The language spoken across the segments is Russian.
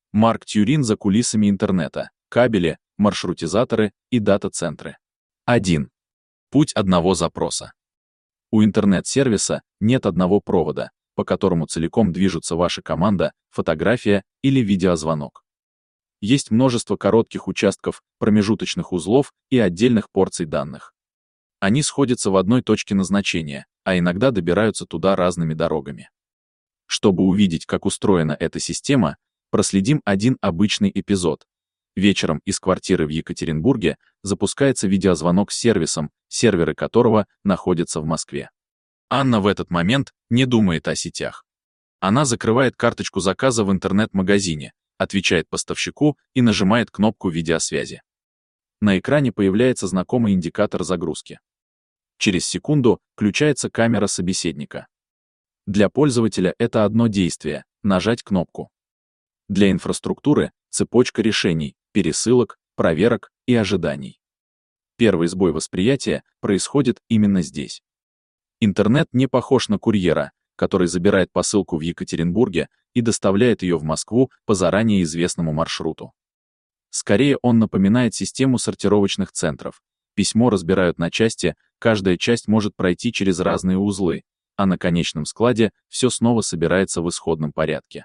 Марк Тьюрин за кулисами интернета, кабели, маршрутизаторы и дата-центры. 1. Путь одного запроса. У интернет-сервиса нет одного провода, по которому целиком движутся ваша команда, фотография или видеозвонок. Есть множество коротких участков, промежуточных узлов и отдельных порций данных. Они сходятся в одной точке назначения, а иногда добираются туда разными дорогами. Чтобы увидеть, как устроена эта система, проследим один обычный эпизод. Вечером из квартиры в Екатеринбурге запускается видеозвонок с сервисом, серверы которого находятся в Москве. Анна в этот момент не думает о сетях. Она закрывает карточку заказа в интернет-магазине, отвечает поставщику и нажимает кнопку видеосвязи. На экране появляется знакомый индикатор загрузки. Через секунду включается камера собеседника. Для пользователя это одно действие — нажать кнопку. Для инфраструктуры — цепочка решений, пересылок, проверок и ожиданий. Первый сбой восприятия происходит именно здесь. Интернет не похож на курьера, который забирает посылку в Екатеринбурге и доставляет ее в Москву по заранее известному маршруту. Скорее он напоминает систему сортировочных центров. Письмо разбирают на части, каждая часть может пройти через разные узлы, а на конечном складе все снова собирается в исходном порядке.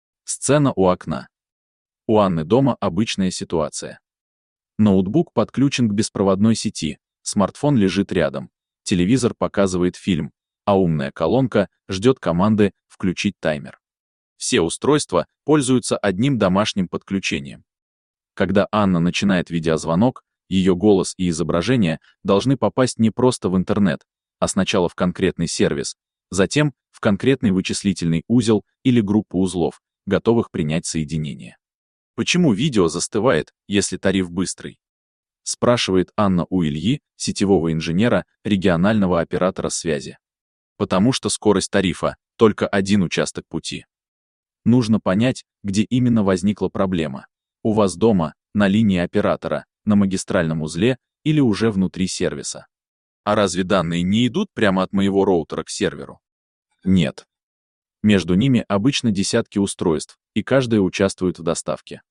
Сцена у окна. У Анны дома обычная ситуация. Ноутбук подключен к беспроводной сети, смартфон лежит рядом, телевизор показывает фильм, а умная колонка ждет команды «включить таймер». Все устройства пользуются одним домашним подключением. Когда Анна начинает видеозвонок, ее голос и изображение должны попасть не просто в интернет, а сначала в конкретный сервис, затем в конкретный вычислительный узел или группу узлов, готовых принять соединение. Почему видео застывает, если тариф быстрый? Спрашивает Анна у Ильи, сетевого инженера, регионального оператора связи. Потому что скорость тарифа — только один участок пути. Нужно понять, где именно возникла проблема. У вас дома, на линии оператора, на магистральном узле или уже внутри сервиса. А разве данные не идут прямо от моего роутера к серверу? Нет. Между ними обычно десятки устройств, и каждое участвует в доставке.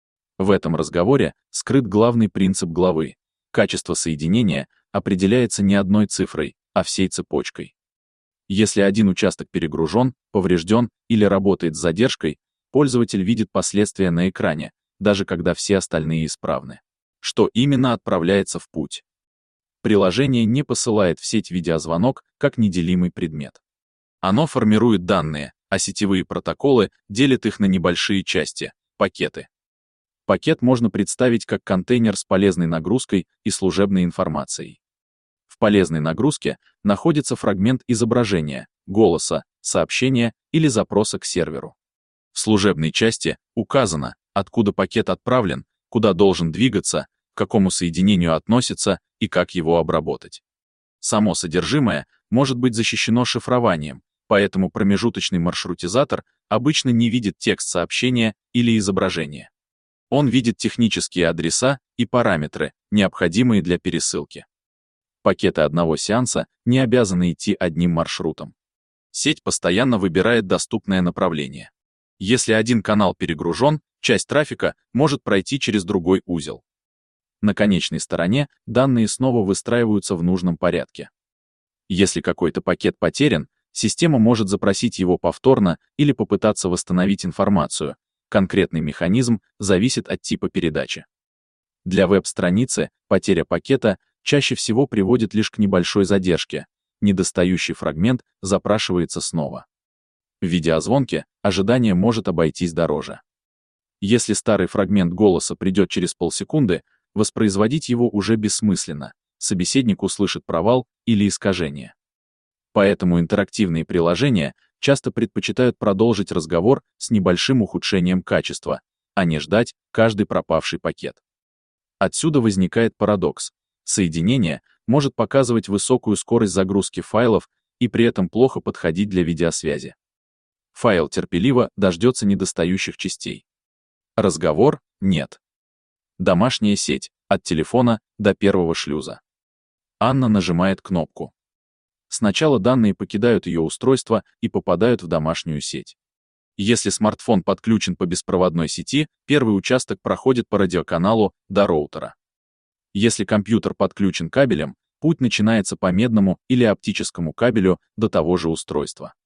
В этом разговоре скрыт главный принцип главы. Качество соединения определяется не одной цифрой, а всей цепочкой. Если один участок перегружен, поврежден или работает с задержкой, пользователь видит последствия на экране, даже когда все остальные исправны. Что именно отправляется в путь? Приложение не посылает в сеть видеозвонок как неделимый предмет. Оно формирует данные, а сетевые протоколы делят их на небольшие части — пакеты. Пакет можно представить как контейнер с полезной нагрузкой и служебной информацией. В полезной нагрузке находится фрагмент изображения, голоса, сообщения или запроса к серверу. В служебной части указано, откуда пакет отправлен, куда должен двигаться, к какому соединению относится и как его обработать. Само содержимое может быть защищено шифрованием, поэтому промежуточный маршрутизатор обычно не видит текст сообщения или изображения. Он видит технические адреса и параметры, необходимые для пересылки. Пакеты одного сеанса не обязаны идти одним маршрутом. Сеть постоянно выбирает доступное направление. Если один канал перегружен, часть трафика может пройти через другой узел. На конечной стороне данные снова выстраиваются в нужном порядке. Если какой-то пакет потерян, система может запросить его повторно или попытаться восстановить информацию. Конкретный механизм зависит от типа передачи. Для веб-страницы потеря пакета чаще всего приводит лишь к небольшой задержке. Недостающий фрагмент запрашивается снова. В видеозвонке ожидание может обойтись дороже. Если старый фрагмент голоса придет через полсекунды, воспроизводить его уже бессмысленно, собеседник услышит провал или искажение. Поэтому интерактивные приложения часто предпочитают продолжить разговор с небольшим ухудшением качества, а не ждать каждый пропавший пакет. Отсюда возникает парадокс. Соединение может показывать высокую скорость загрузки файлов и при этом плохо подходить для видеосвязи. Файл терпеливо дождется недостающих частей. Разговор — нет. Домашняя сеть, от телефона до первого шлюза. Анна нажимает кнопку. Сначала данные покидают ее устройство и попадают в домашнюю сеть. Если смартфон подключен по беспроводной сети, первый участок проходит по радиоканалу до роутера. Если компьютер подключен кабелем, путь начинается по медному или оптическому кабелю до того же устройства.